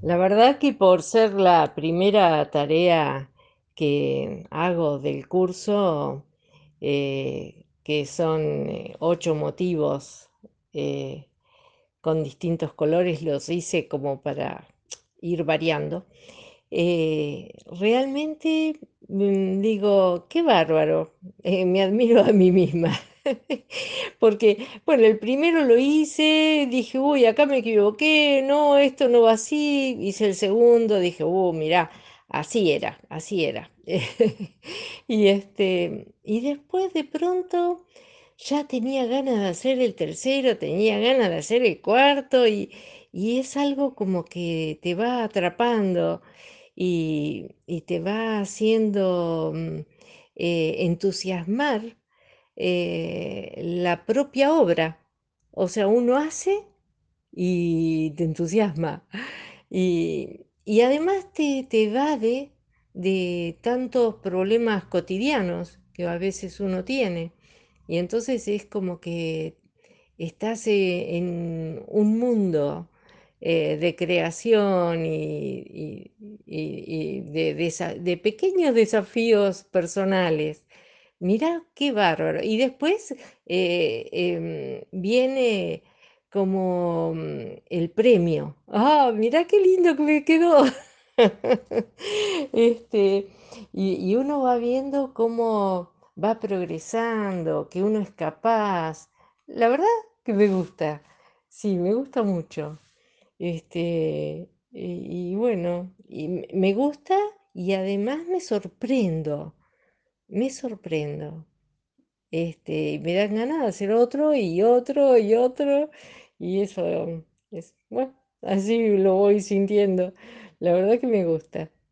La verdad que por ser la primera tarea que hago del curso, que son 8 motivos eh, con distintos colores, los hice como para ir variando. Realmente digo, qué bárbaro, me admiro a mí misma. Porque, bueno, el primero lo hice, dije, uy, acá me equivoqué, no, esto no va así. Hice el segundo, dije, mirá, así era, así era. Y después de pronto ya tenía ganas de hacer el tercero, tenía ganas de hacer el cuarto, y es algo como que te va atrapando y te va haciendo entusiasmar la propia obra. O sea, uno hace y te entusiasma. Y además te evade de tantos problemas cotidianos que a veces uno tiene. Y entonces es como que estás en un mundo de creación y de pequeños desafíos personales. Mirá qué bárbaro. Y después viene como el premio. Ah, mirá qué lindo que me quedó. Este, y uno va viendo cómo va progresando, que uno es capaz. La verdad que me gusta. Sí, me gusta mucho. Y bueno, me gusta y además me sorprendo. Me sorprendo. Y me dan ganas de hacer otro y otro y otro. Y eso es, bueno, así lo voy sintiendo. La verdad que me gusta.